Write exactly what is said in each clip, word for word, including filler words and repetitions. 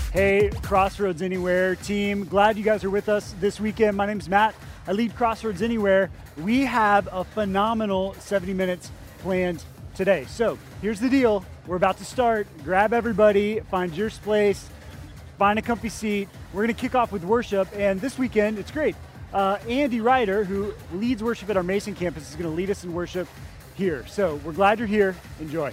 Hey, Crossroads Anywhere team, glad you guys are with us this weekend. My name's Matt. I lead Crossroads Anywhere. We have a phenomenal seventy minutes planned today. So here's the deal. We're about to start. Grab everybody, find your place, find a comfy seat. We're going to kick off with worship. And this weekend, it's great. Uh, Andy Ryder, who leads worship at our Mason campus, is going to lead us in worship here. So we're glad you're here. Enjoy.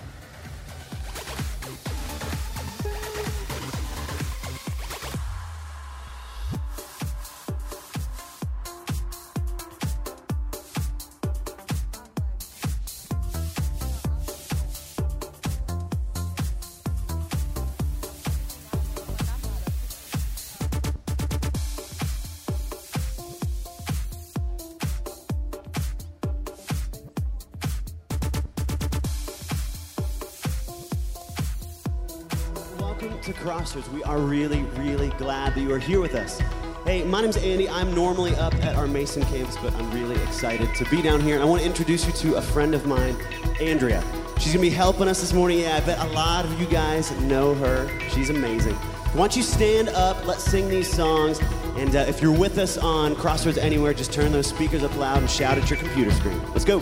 To Crossroads. We are really, really glad that you are here with us. Hey, my name's Andy. I'm normally up at our Mason campus, but I'm really excited to be down here. And I want to introduce you to a friend of mine, Andrea. She's going to be helping us this morning. Yeah, I bet a lot of you guys know her. She's amazing. Why don't you stand up, let's sing these songs, and uh, if you're with us on Crossroads Anywhere, just turn those speakers up loud and shout at your computer screen. Let's go.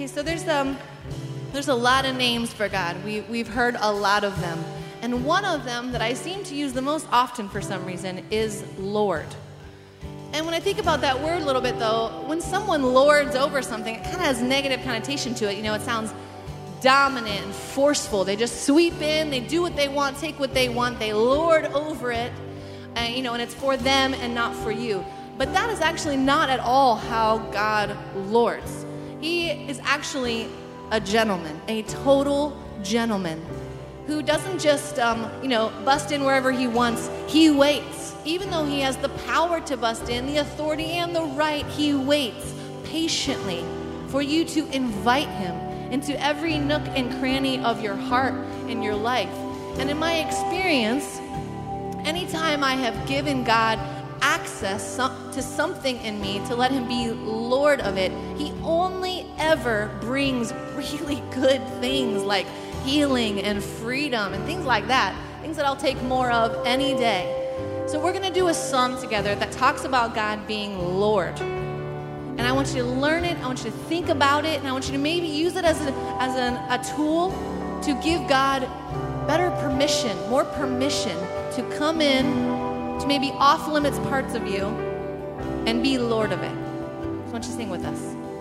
Okay, so there's um, there's a lot of names for God. We, we've heard a lot of them. And one of them that I seem to use the most often for some reason is Lord. And when I think about that word a little bit, though, when someone lords over something, it kind of has negative connotation to it. You know, it sounds dominant and forceful. They just sweep in, they do what they want, take what they want, they lord over it, and, you know, and it's for them and not for you. But that is actually not at all how God lords. He is actually a gentleman, a total gentleman, who doesn't just, um, you know, bust in wherever he wants. He waits. Even though he has the power to bust in, the authority and the right, he waits patiently for you to invite him into every nook and cranny of your heart and your life. And in my experience, anytime I have given God access to something in me to let him be Lord of it, he only ever brings really good things like healing and freedom and things like that, things that I'll take more of any day. So we're going to do a song together that talks about God being Lord. And I want you to learn it, I want you to think about it, and I want you to maybe use it as a, as an, a tool to give God better permission, more permission to come in to maybe off-limits parts of you and be Lord of it. So why don't you sing with us?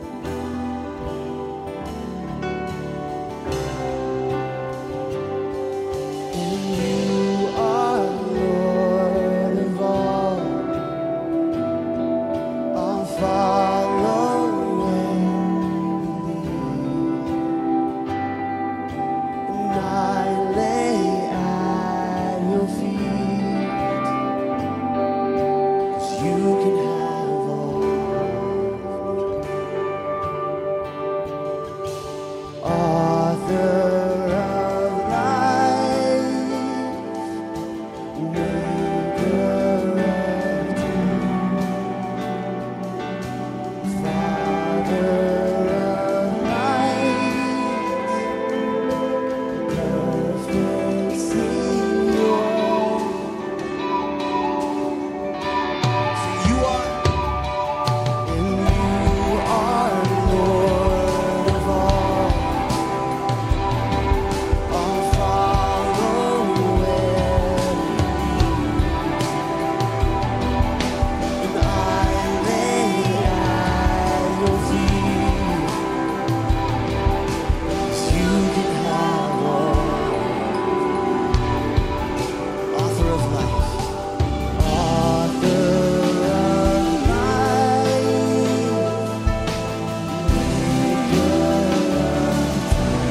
You are Lord of all. I'll follow where you lead, and I lay at your feet. You can have all. Author of life, maker of doom, Father of light, perfect Savior. You are, and you are Lord of all. I'll follow where you lead, and I lay at your feet. 'Cause you can have all. Author of life. Author of life, maker of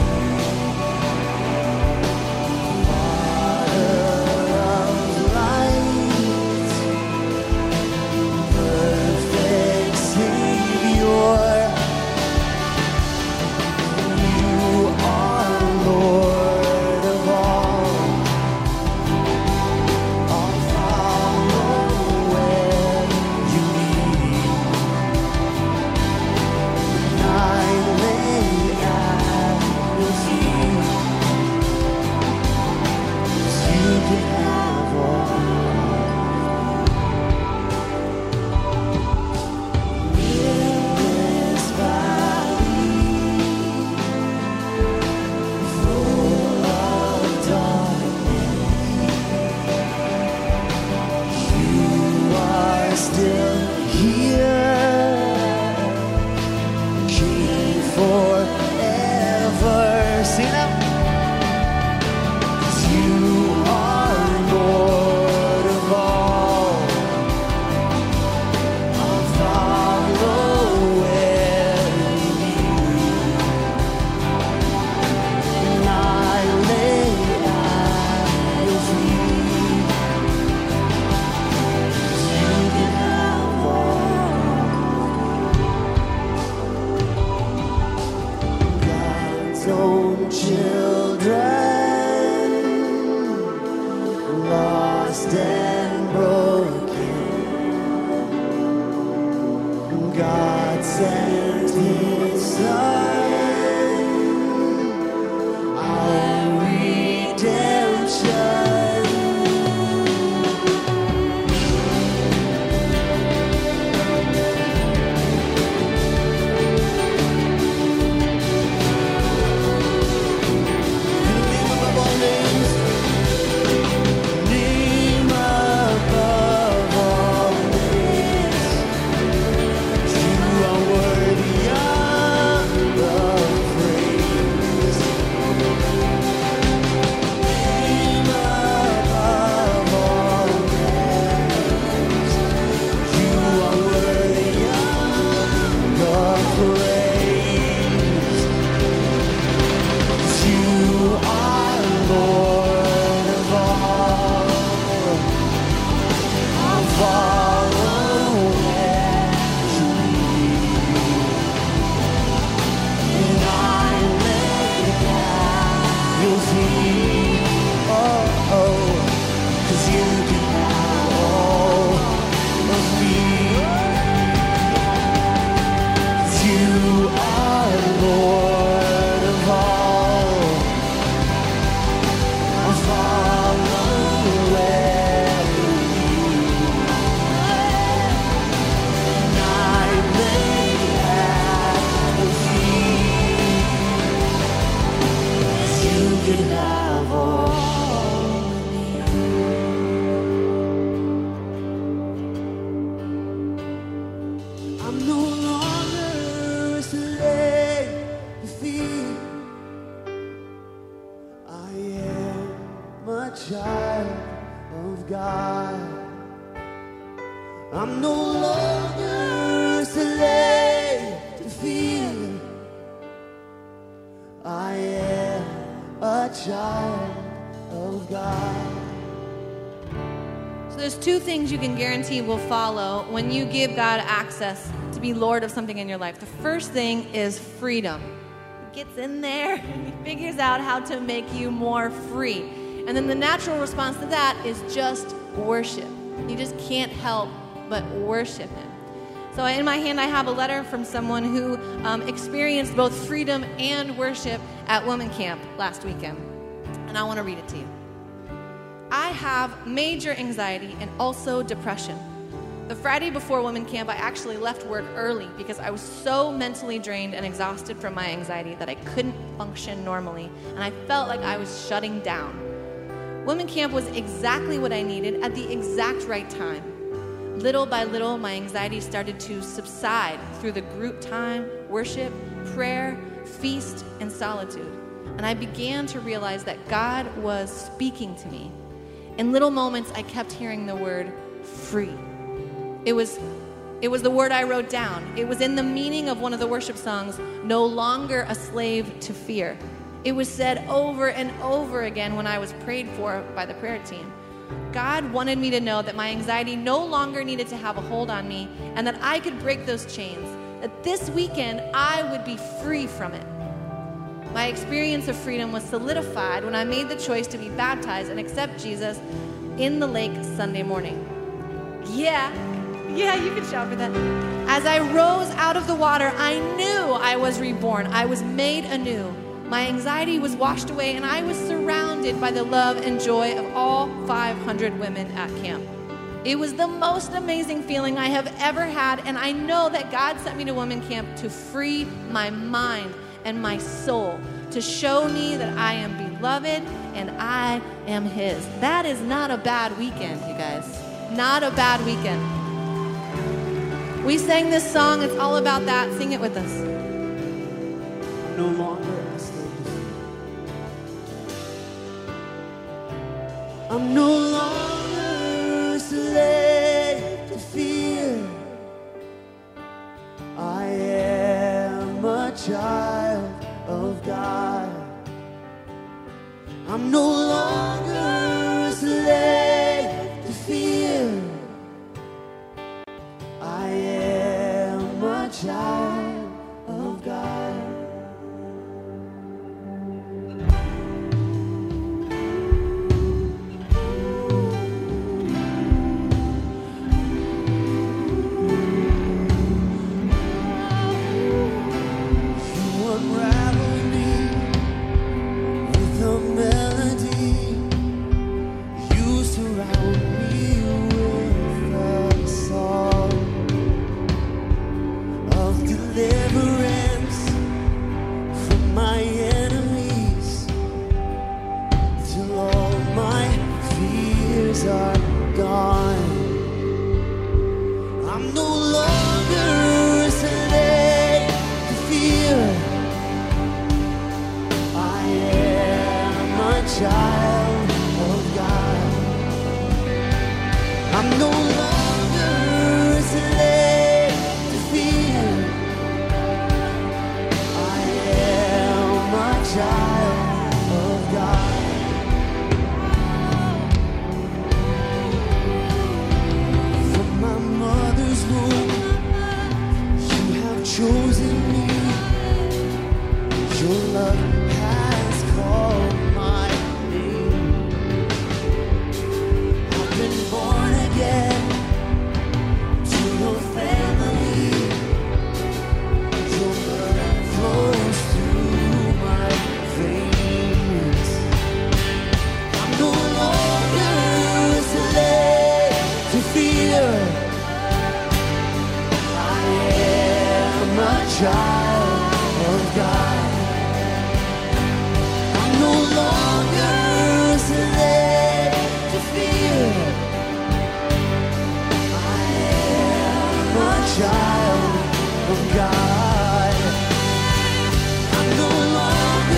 Father of light, perfect Savior. You are Lord of all. I'll follow where you lead, and I lay at your feet. 'Cause you can have all. In this valley full of darkness, you are still here, King forever. Sing it out. 'Cause you are Lord of all. I'll follow where you lead, and I lay at your feet. 'Cause you can have all. God's own children, lost and broken. God sent his son, our redemption. God. I'm no longer a slave to fear. I am a child of God. So there's two things you can guarantee will follow when you give God access to be Lord of something in your life. The first thing is freedom. He gets in there and he figures out how to make you more free. And then the natural response to that is just worship. You just can't help but worship him. So in my hand I have a letter from someone who um, experienced both freedom and worship at Women Camp last weekend. And I want to read it to you. I have major anxiety and also depression. The Friday before Women Camp, I actually left work early because I was so mentally drained and exhausted from my anxiety that I couldn't function normally, and I felt like I was shutting down. Women Camp was exactly what I needed at the exact right time. Little by little, my anxiety started to subside through the group time, worship, prayer, feast, and solitude. And I began to realize that God was speaking to me. In little moments, I kept hearing the word free. It was, it was the word I wrote down. It was in the meaning of one of the worship songs, No Longer a Slave to Fear. It was said over and over again when I was prayed for by the prayer team. God wanted me to know that my anxiety no longer needed to have a hold on me and that I could break those chains, that this weekend I would be free from it. My experience of freedom was solidified when I made the choice to be baptized and accept Jesus in the lake Sunday morning. Yeah, yeah, you can shout for that. As I rose out of the water, I knew I was reborn. I was made anew. My anxiety was washed away, and I was surrounded by the love and joy of all five hundred women at camp. It was the most amazing feeling I have ever had, and I know that God sent me to Women Camp to free my mind and my soul, to show me that I am beloved and I am his. That is not a bad weekend, you guys. Not a bad weekend. We sang this song, it's all about that. Sing it with us. No longer a slave to fear. I'm no longer a slave to fear. I am a child of God. I'm no longer a slave to fear. I am a child of God.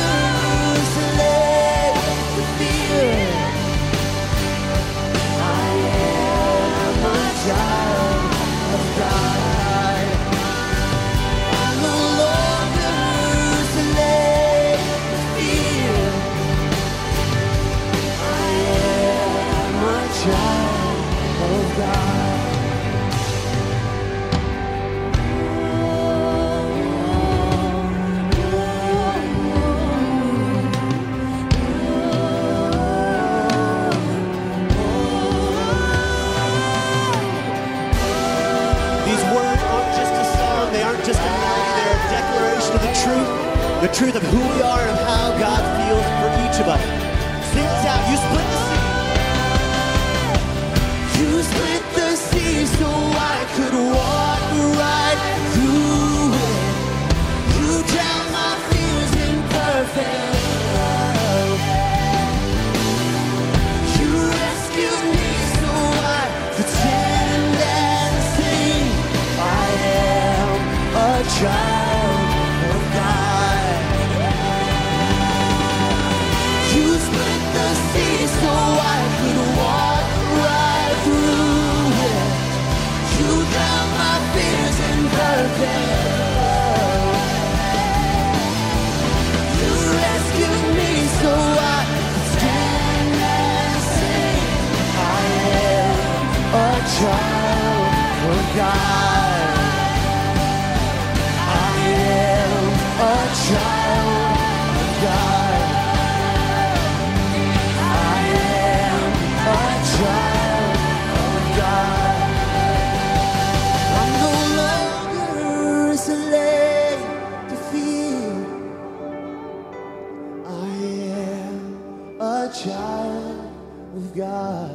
I of God. The truth of who we are and of how God feels for each of us. Sing this out. You split the sea. You split the sea so I could walk right through it. You drowned my fears in perfect love. You rescued me so I could stand and sing. I am a child of God. So I could walk right through it. You drowned my fears in perfect love. You rescued me so I could stand and sing. I am a child of God. I am a child of God. Child of God. I'm no longer a slave to fear. I am a child of God.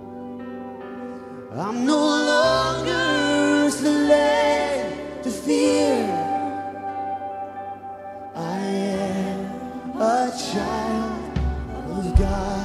I'm no longer a slave to fear. I am a child of God.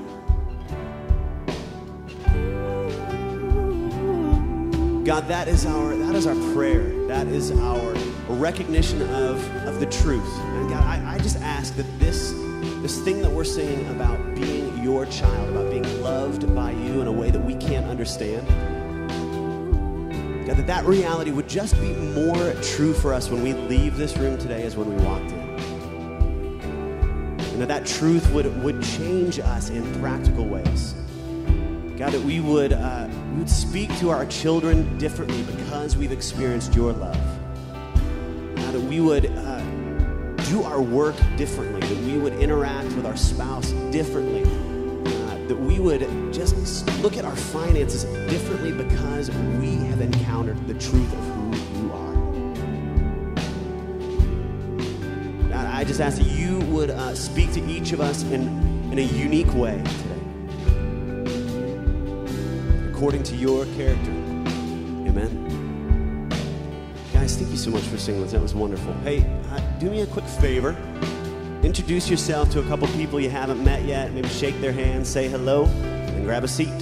God, that is our that is our prayer. That is our recognition of, of the truth. And God, I, I just ask that this, this thing that we're singing about being your child, about being loved by you in a way that we can't understand, God, that that reality would just be more true for us when we leave this room today as when we walked in. And that that truth would, would change us in practical ways. God, that we would, uh, we would speak to our children differently because we've experienced your love. God, that we would uh, do our work differently, that we would interact with our spouse differently, uh, that we would just look at our finances differently because we have encountered the truth of who you are. God, I just ask that you would uh, speak to each of us in, in a unique way today, according to your character. Amen. Guys, thank you so much for singing. That was wonderful. Hey, uh, do me a quick favor. Introduce yourself to a couple people you haven't met yet. Maybe shake their hands, say hello, and grab a seat.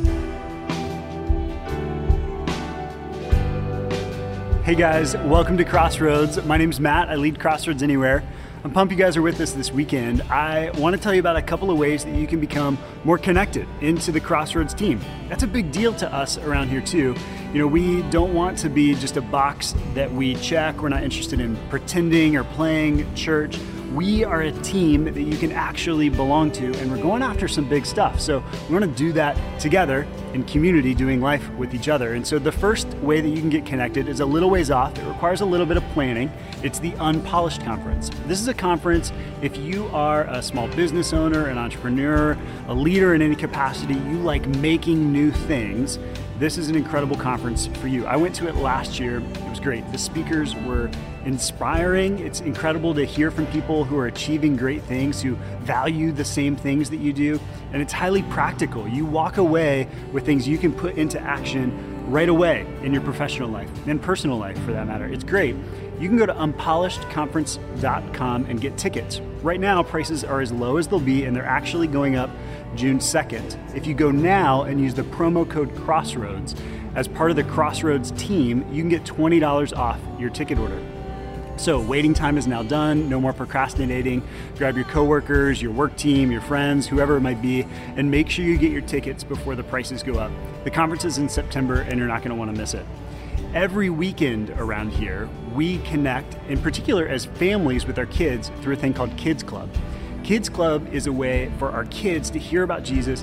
Hey guys, welcome to Crossroads. My name's Matt. I lead Crossroads Anywhere. I'm pumped you guys are with us this weekend. I want to tell you about a couple of ways that you can become more connected into the Crossroads team. That's a big deal to us around here too. You know, we don't want to be just a box that we check. We're not interested in pretending or playing church. We are a team that you can actually belong to, and we're going after some big stuff. So we want to do that together in community, doing life with each other. And so the first way that you can get connected is a little ways off. It requires a little bit of planning. It's the Unpolished Conference. This is a conference if you are a small business owner, an entrepreneur, a leader in any capacity, you like making new things. This is an incredible conference for you. I went to it last year. It was great. The speakers were inspiring. It's incredible to hear from people who are achieving great things, who value the same things that you do, and it's highly practical. You walk away with things you can put into action right away in your professional life and personal life for that matter. It's great. You can go to unpolished conference dot com and get tickets. Right now, prices are as low as they'll be, and they're actually going up June second. If you go now and use the promo code Crossroads as part of the Crossroads team, you can get twenty dollars off your ticket order. So waiting time is now done. No more procrastinating. Grab your coworkers, your work team, your friends, whoever it might be, and make sure you get your tickets before the prices go up. The conference is in September, and you're not going to want to miss it. Every weekend around here, we connect, in particular as families with our kids, through a thing called Kids Club. Kids Club is a way for our kids to hear about Jesus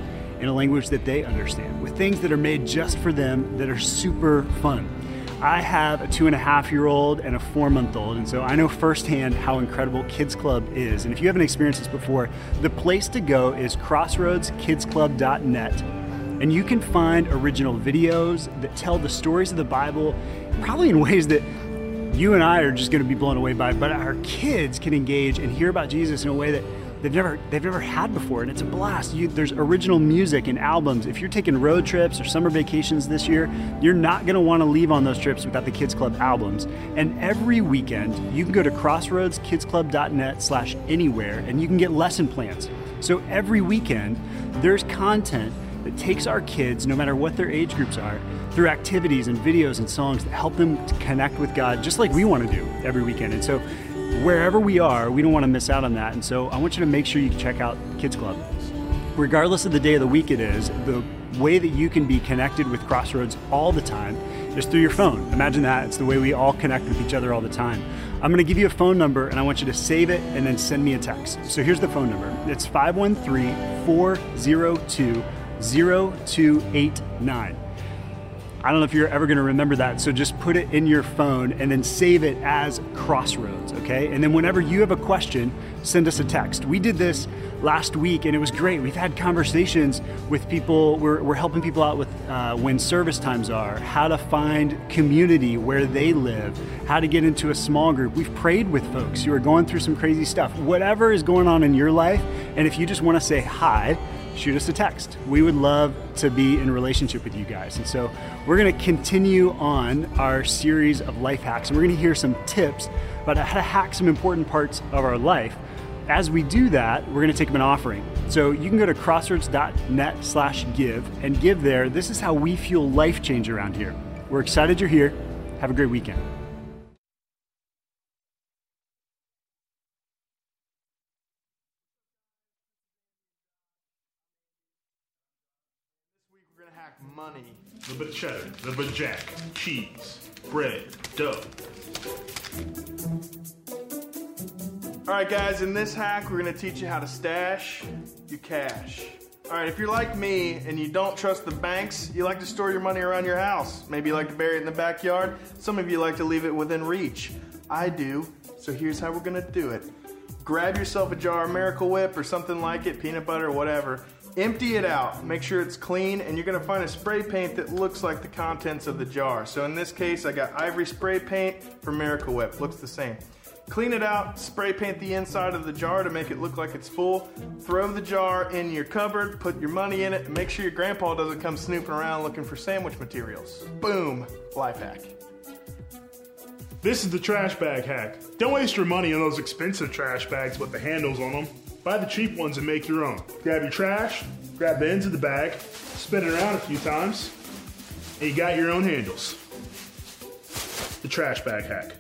in a language that they understand, with things that are made just for them that are super fun. I have a two and a half year old and a four month old, and so I know firsthand how incredible Kids Club is. And if you haven't experienced this before, the place to go is crossroads kids club dot net. And you can find original videos that tell the stories of the Bible, probably in ways that you and I are just going to be blown away by, but our kids can engage and hear about Jesus in a way that they've never they've never had before, and it's a blast. You, there's original music and albums. If you're taking road trips or summer vacations this year, you're not going to want to leave on those trips without the Kids Club albums. And every weekend, you can go to crossroads kids club dot net slash anywhere, and you can get lesson plans. So every weekend, there's content that takes our kids, no matter what their age groups are, through activities and videos and songs that help them to connect with God, just like we want to do every weekend. And so wherever we are, we don't want to miss out on that. And so I want you to make sure you check out Kids Club. Regardless of the day of the week it is, the way that you can be connected with Crossroads all the time is through your phone. Imagine that. It's the way we all connect with each other all the time. I'm going to give you a phone number, and I want you to save it and then send me a text. So here's the phone number. It's five one three, four zero two, zero two eight nine. I don't know if you're ever going to remember that, so just put it in your phone and then save it as Crossroads, okay? And then whenever you have a question, send us a text. We did this last week, and it was great. We've had conversations with people. We're, we're helping people out with uh, when service times are, how to find community where they live, how to get into a small group. We've prayed with folks who are going through some crazy stuff. Whatever is going on in your life, and if you just want to say hi, shoot us a text. We would love to be in relationship with you guys. And so we're going to continue on our series of life hacks, and we're going to hear some tips about how to hack some important parts of our life. As we do that, we're going to take up an offering. So you can go to crossroads dot net slash give and give there. This is how we fuel life change around here. We're excited you're here. Have a great weekend. Money. A little bit of cheddar, a little bit of jack, cheese, bread, dough. All right, guys, in this hack, we're gonna teach you how to stash your cash. All right, if you're like me and you don't trust the banks, you like to store your money around your house. Maybe you like to bury it in the backyard. Some of you like to leave it within reach. I do, so here's how we're gonna do it. Grab yourself a jar of Miracle Whip or something like it, peanut butter, whatever. Empty it out, make sure it's clean, and you're gonna find a spray paint that looks like the contents of the jar. So in this case, I got Ivory spray paint for Miracle Whip, looks the same. Clean it out, spray paint the inside of the jar to make it look like it's full. Throw the jar in your cupboard, put your money in it, and make sure your grandpa doesn't come snooping around looking for sandwich materials. Boom, life hack. This is the trash bag hack. Don't waste your money on those expensive trash bags with the handles on them. Buy the cheap ones and make your own. Grab your trash, grab the ends of the bag, spin it around a few times, and you got your own handles. The trash bag hack.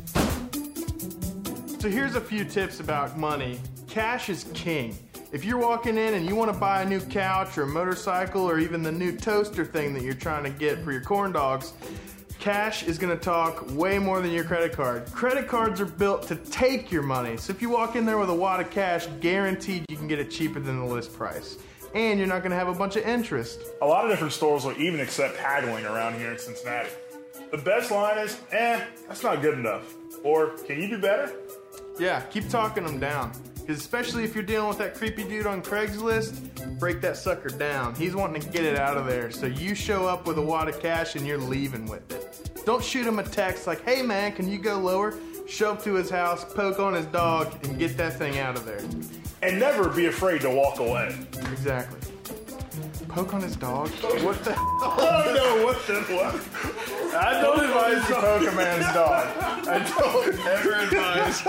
So here's a few tips about money. Cash is king. If you're walking in and you want to buy a new couch or a motorcycle or even the new toaster thing that you're trying to get for your corn dogs, cash is going to talk way more than your credit card. Credit cards are built to take your money. So if you walk in there with a wad of cash, guaranteed you can get it cheaper than the list price. And you're not going to have a bunch of interest. A lot of different stores will even accept haggling around here in Cincinnati. The best line is, eh, that's not good enough. Or, can you do better? Yeah, keep talking them down. Because especially if you're dealing with that creepy dude on Craigslist, break that sucker down. He's wanting to get it out of there. So you show up with a wad of cash and you're leaving with it. Don't shoot him a text like, hey man, can you go lower? Show up to his house, poke on his dog, and get that thing out of there. And never be afraid to walk away. Exactly. Poke on his dog? What the hell? Oh no, what the what? I don't advise you poke a man's dog. I don't ever advise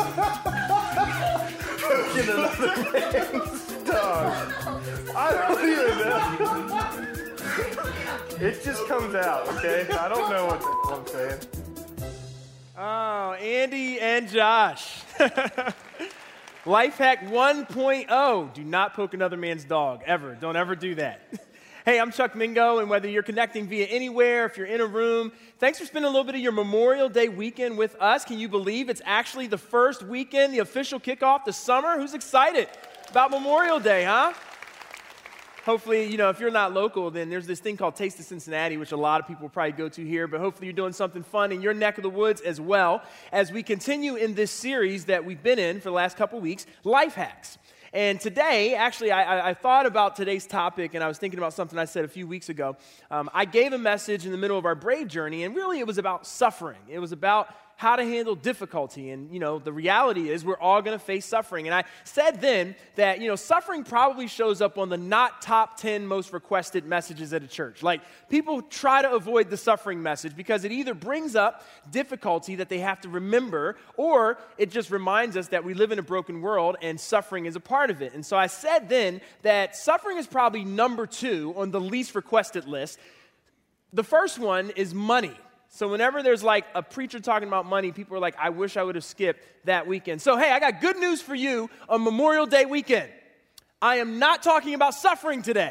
poking another man's dog. I don't even know. It just comes out, okay? I don't know what the hell I'm saying. Oh, Andy and Josh. Life hack one point oh. Do not poke another man's dog, ever. Don't ever do that. Hey, I'm Chuck Mingo, and whether you're connecting via anywhere, if you're in a room, thanks for spending a little bit of your Memorial Day weekend with us. Can you believe it's actually the first weekend, the official kickoff to summer? Who's excited about Memorial Day, huh? hopefully, you know, if you're not local, then there's this thing called Taste of Cincinnati, which a lot of people will probably go to here, but hopefully you're doing something fun in your neck of the woods as well as we continue in this series that we've been in for the last couple weeks, Life Hacks. And today, actually, I, I thought about today's topic, and I was thinking about something I said a few weeks ago. Um, I gave a message in the middle of our Brave journey, and really it was about suffering. It was about how to handle difficulty. And, you know, the reality is we're all going to face suffering. And I said then that, you know, suffering probably shows up on the not top ten most requested messages at a church. Like, people try to avoid the suffering message because it either brings up difficulty that they have to remember, or it just reminds us that we live in a broken world and suffering is a part of it. And so I said then that suffering is probably number two on the least requested list. The first one is money. So whenever there's like a preacher talking about money, people are like, I wish I would have skipped that weekend. So hey, I got good news for you on Memorial Day weekend. I am not talking about suffering today.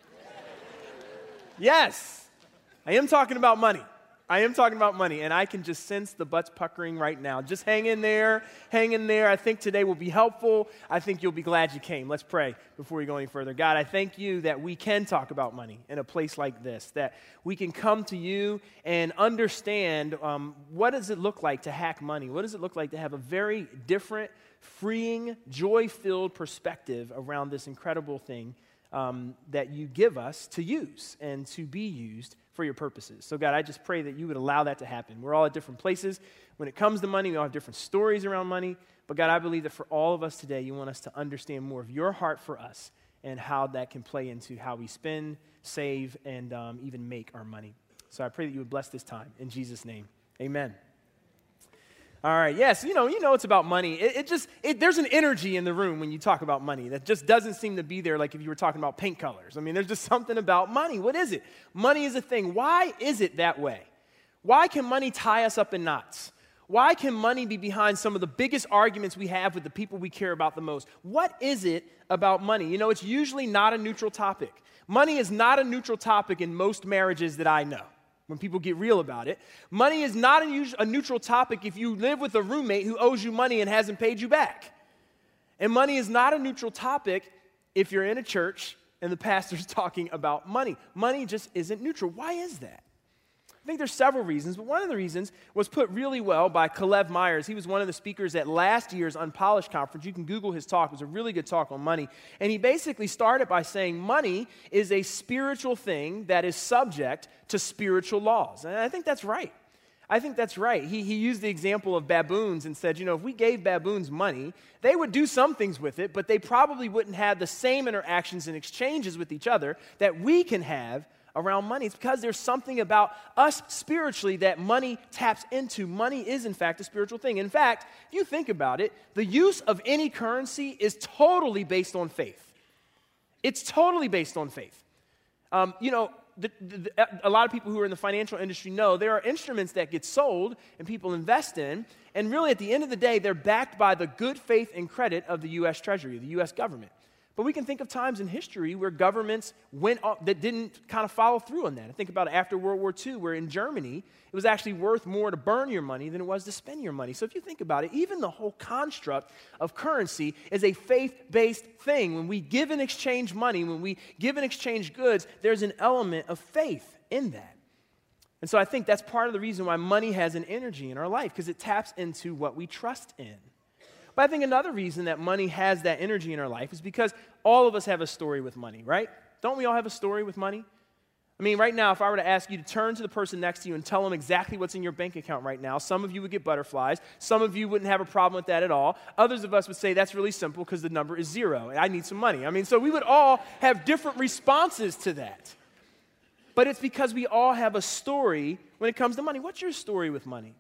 Yes, I am talking about money. I am talking about money, and I can just sense the butts puckering right now. Just hang in there, hang in there. I think today will be helpful. I think you'll be glad you came. Let's pray before we go any further. God, I thank you that we can talk about money in a place like this, that we can come to you and understand um, what does it look like to hack money? What does it look like to have a very different, freeing, joy-filled perspective around this incredible thing um, that you give us to use and to be used for your purposes. So God, I just pray that you would allow that to happen. We're all at different places. When it comes to money, we all have different stories around money. But God, I believe that for all of us today, you want us to understand more of your heart for us and how that can play into how we spend, save, and um, even make our money. So I pray that you would bless this time. In Jesus' name, amen. All right, yes, you know, you know it's about money. It, it just, it, there's an energy in the room when you talk about money that just doesn't seem to be there like if you were talking about paint colors. I mean, there's just something about money. What is it? Money is a thing. Why is it that way? Why can money tie us up in knots? Why can money be behind some of the biggest arguments we have with the people we care about the most? What is it about money? You know, it's usually not a neutral topic. Money is not a neutral topic in most marriages that I know. When people get real about it. Money is not a, a neutral topic if you live with a roommate who owes you money and hasn't paid you back. And money is not a neutral topic if you're in a church and the pastor's talking about money. Money just isn't neutral. Why is that? I think there's several reasons, but one of the reasons was put really well by Caleb Myers. He was one of the speakers at last year's Unpolished conference. You can Google his talk. It was a really good talk on money. And he basically started by saying money is a spiritual thing that is subject to spiritual laws. And I think that's right. I think that's right. He, he used the example of baboons and said, you know, if we gave baboons money, they would do some things with it, but they probably wouldn't have the same interactions and exchanges with each other that we can have around money. It's because there's something about us spiritually that money taps into. Money is, in fact, a spiritual thing. In fact, if you think about it, the use of any currency is totally based on faith. It's totally based on faith. Um, you know, the, the, the, a lot of people who are in the financial industry know there are instruments that get sold and people invest in, and really at the end of the day, they're backed by the good faith and credit of the U S Treasury, the U S government. But we can think of times in history where governments went off, that didn't kind of follow through on that. I think about after World War Two, where in Germany, it was actually worth more to burn your money than it was to spend your money. So if you think about it, even the whole construct of currency is a faith-based thing. When we give and exchange money, when we give and exchange goods, there's an element of faith in that. And so I think that's part of the reason why money has an energy in our life, because it taps into what we trust in. But I think another reason that money has that energy in our life is because all of us have a story with money, right? Don't we all have a story with money? I mean, right now, if I were to ask you to turn to the person next to you and tell them exactly what's in your bank account right now, some of you would get butterflies. Some of you wouldn't have a problem with that at all. Others of us would say that's really simple because the number is zero and I need some money. I mean, so we would all have different responses to that. But it's because we all have a story when it comes to money. What's your story with money?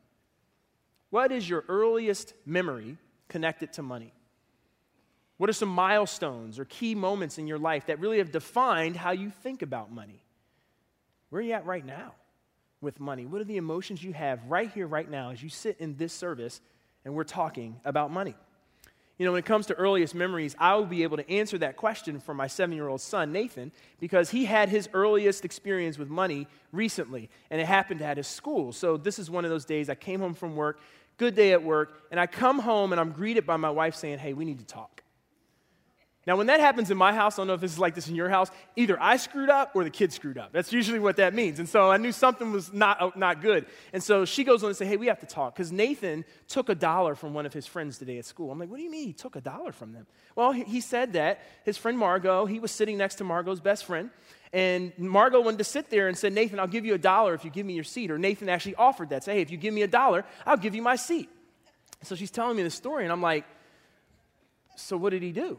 What is your earliest memory connected to money? What are some milestones or key moments in your life that really have defined how you think about money? Where are you at right now with money? What are the emotions you have right here, right now, as you sit in this service and we're talking about money? You know, when it comes to earliest memories, I will be able to answer that question for my seven-year-old son, Nathan, because he had his earliest experience with money recently, and it happened at his school. So this is one of those days I came home from work, good day at work, and I come home and I'm greeted by my wife saying, hey, we need to talk. Now, when that happens in my house, I don't know if this is like this in your house, either I screwed up or the kid screwed up. That's usually what that means. And so I knew something was not, not good. And so she goes on and says, hey, we have to talk, because Nathan took a dollar from one of his friends today at school. I'm like, what do you mean he took a dollar from them? Well, he, he said that his friend Margot, he was sitting next to Margot's best friend, and Margot wanted to sit there and said, Nathan, I'll give you a dollar if you give me your seat. Or Nathan actually offered that. Say, hey, if you give me a dollar, I'll give you my seat. So she's telling me the story, and I'm like, so what did he do?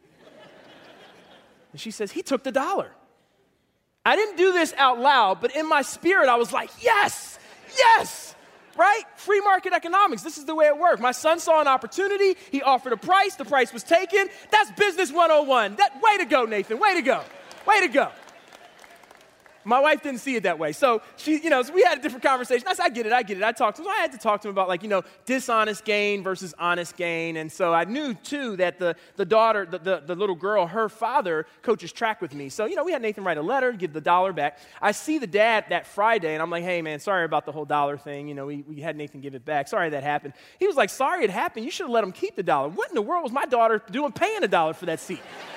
And she says, he took the dollar. I didn't do this out loud, but in my spirit, I was like, yes, yes, right? Free market economics. This is the way it worked. My son saw an opportunity. He offered a price. The price was taken. That's business one oh one. That, way to go, Nathan. Way to go. Way to go. My wife didn't see it that way. So she, you know, so we had a different conversation. I said, I get it, I get it. I talked to him. So I had to talk to him about, like, you know, dishonest gain versus honest gain. And so I knew, too, that the, the daughter, the, the, the little girl, her father coaches track with me. So, you know, we had Nathan write a letter, give the dollar back. I see the dad that Friday, and I'm like, hey, man, sorry about the whole dollar thing. You know, we, we had Nathan give it back. Sorry that happened. He was like, sorry it happened. You should have let him keep the dollar. What in the world was my daughter doing paying a dollar for that seat?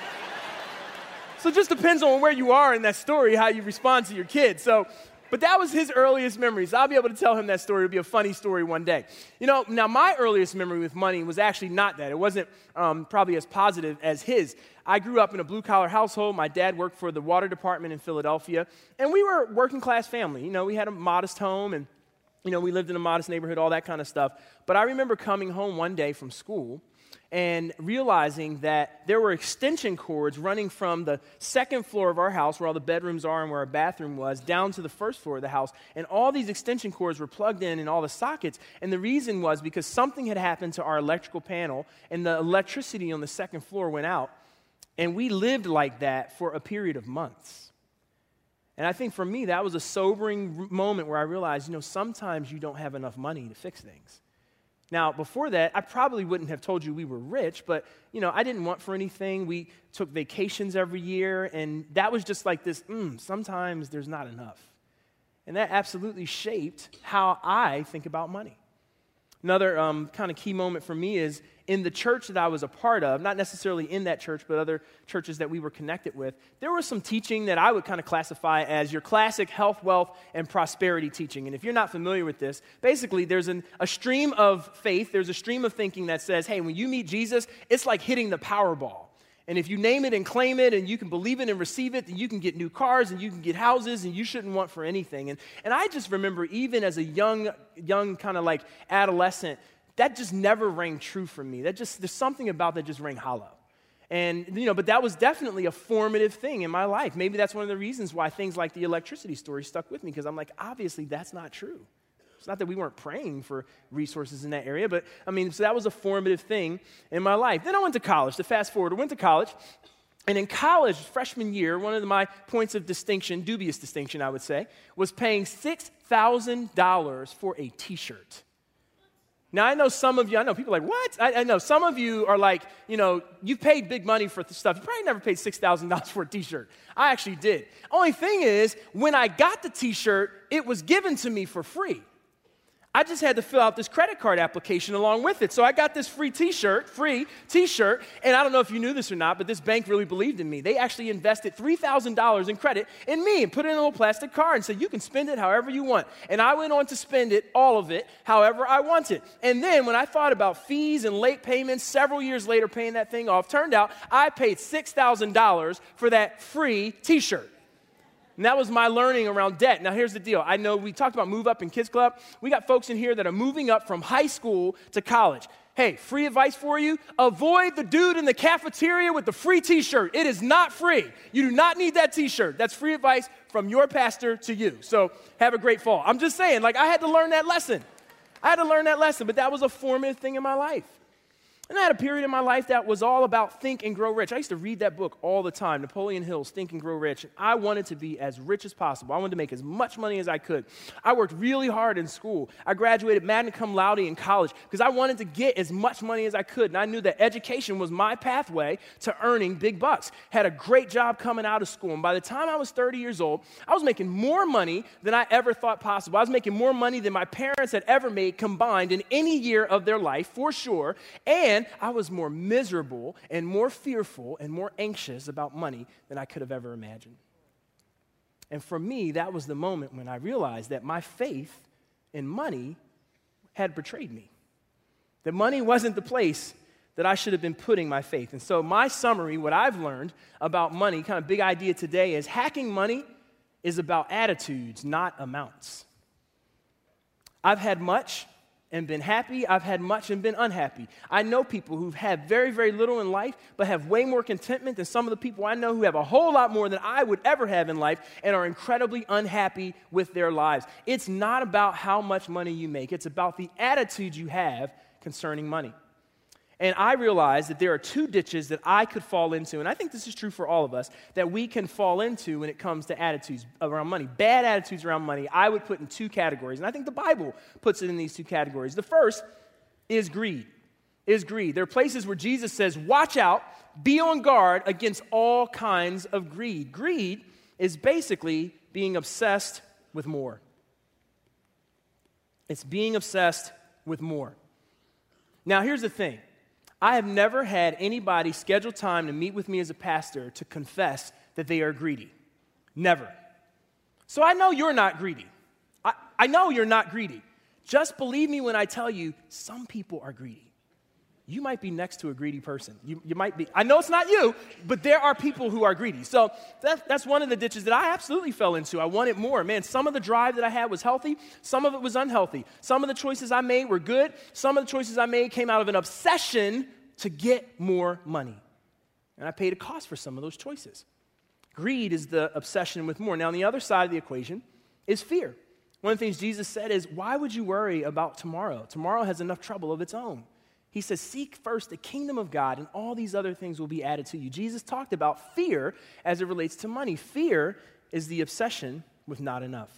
So it just depends on where you are in that story, how you respond to your kids. So, but that was his earliest memories. I'll be able to tell him that story. It'll be a funny story one day. You know, now my earliest memory with money was actually not that. It wasn't um, probably as positive as his. I grew up in a blue-collar household. My dad worked for the water department in Philadelphia, and we were a working-class family. You know, we had a modest home, and, you know, we lived in a modest neighborhood, all that kind of stuff. But I remember coming home one day from school and realizing that there were extension cords running from the second floor of our house, where all the bedrooms are and where our bathroom was, down to the first floor of the house. And all these extension cords were plugged in in all the sockets. And the reason was because something had happened to our electrical panel, and the electricity on the second floor went out. And we lived like that for a period of months. And I think for me, that was a sobering moment where I realized, you know, sometimes you don't have enough money to fix things. Now, before that, I probably wouldn't have told you we were rich, but, you know, I didn't want for anything. We took vacations every year, and that was just like this, mm, sometimes there's not enough. And that absolutely shaped how I think about money. Another um, kind of key moment for me is in the church that I was a part of, not necessarily in that church, but other churches that we were connected with, there was some teaching that I would kind of classify as your classic health, wealth, and prosperity teaching. And if you're not familiar with this, basically there's an, a stream of faith, there's a stream of thinking that says, hey, when you meet Jesus, it's like hitting the Powerball. And if you name it and claim it and you can believe it and receive it, then you can get new cars and you can get houses and you shouldn't want for anything. And, and I just remember even as a young, young kind of like adolescent, that just never rang true for me. That just, there's something about that just rang hollow. And, you know, but that was definitely a formative thing in my life. Maybe that's one of the reasons why things like the electricity story stuck with me, because I'm like, obviously that's not true. It's not that we weren't praying for resources in that area, but I mean, so that was a formative thing in my life. Then I went to college. To fast forward, I went to college. And in college, freshman year, one of my points of distinction, dubious distinction, I would say, was paying six thousand dollars for a t-shirt. Now, I know some of you, I know people are like, what? I, I know some of you are like, you know, you've paid big money for stuff. You probably never paid six thousand dollars for a t-shirt. I actually did. Only thing is, when I got the t-shirt, it was given to me for free. I just had to fill out this credit card application along with it. So I got this free t-shirt, free t-shirt, and I don't know if you knew this or not, but this bank really believed in me. They actually invested three thousand dollars in credit in me and put it in a little plastic card and said, you can spend it however you want. And I went on to spend it, all of it, however I wanted. And then when I thought about fees and late payments, several years later paying that thing off, turned out I paid six thousand dollars for that free t-shirt. And that was my learning around debt. Now, here's the deal. I know we talked about Move Up in Kids Club. We got folks in here that are moving up from high school to college. Hey, free advice for you. Avoid the dude in the cafeteria with the free t-shirt. It is not free. You do not need that t-shirt. That's free advice from your pastor to you. So have a great fall. I'm just saying, like, I had to learn that lesson. I had to learn that lesson, but that was a formative thing in my life. And I had a period in my life that was all about Think and Grow Rich. I used to read that book all the time, Napoleon Hill's Think and Grow Rich. And I wanted to be as rich as possible. I wanted to make as much money as I could. I worked really hard in school. I graduated magna cum laude in college because I wanted to get as much money as I could. And I knew that education was my pathway to earning big bucks. Had a great job coming out of school. And by the time I was thirty years old, I was making more money than I ever thought possible. I was making more money than my parents had ever made combined in any year of their life, for sure. And and I was more miserable and more fearful and more anxious about money than I could have ever imagined. And for me, that was the moment when I realized that my faith in money had betrayed me. That money wasn't the place that I should have been putting my faith. And so my summary, what I've learned about money, kind of big idea today, is hacking money is about attitudes, not amounts. I've had much and been happy. I've had much and been unhappy. I know people who've had very, very little in life, but have way more contentment than some of the people I know who have a whole lot more than I would ever have in life and are incredibly unhappy with their lives. It's not about how much money you make. It's about the attitude you have concerning money. And I realized that there are two ditches that I could fall into, and I think this is true for all of us, that we can fall into when it comes to attitudes around money. Bad attitudes around money, I would put in two categories, and I think the Bible puts it in these two categories. The first is greed, is greed. There are places where Jesus says, watch out, be on guard against all kinds of greed. Greed is basically being obsessed with more. It's being obsessed with more. Now, here's the thing. I have never had anybody schedule time to meet with me as a pastor to confess that they are greedy. Never. So I know you're not greedy. I, I know you're not greedy. Just believe me when I tell you, some people are greedy. You might be next to a greedy person. You, you might be. I know it's not you, but there are people who are greedy. So that, that's one of the ditches that I absolutely fell into. I wanted more. Man, some of the drive that I had was healthy. Some of it was unhealthy. Some of the choices I made were good. Some of the choices I made came out of an obsession to get more money. And I paid a cost for some of those choices. Greed is the obsession with more. Now, on the other side of the equation is fear. One of the things Jesus said is, why would you worry about tomorrow? Tomorrow has enough trouble of its own. He says, seek first the kingdom of God, and all these other things will be added to you. Jesus talked about fear as it relates to money. Fear is the obsession with not enough.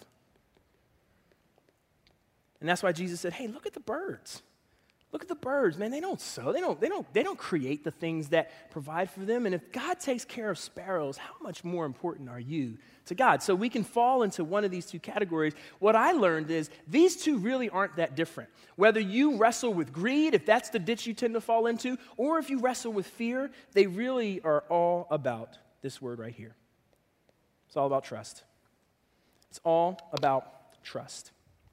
And that's why Jesus said, hey, look at the birds. Look at the birds, man. They don't sow. They don't, they don't, they don't create the things that provide for them. And if God takes care of sparrows, how much more important are you to God? So we can fall into one of these two categories. What I learned is these two really aren't that different. Whether you wrestle with greed, if that's the ditch you tend to fall into, or if you wrestle with fear, they really are all about this word right here. It's all about trust. It's all about trust.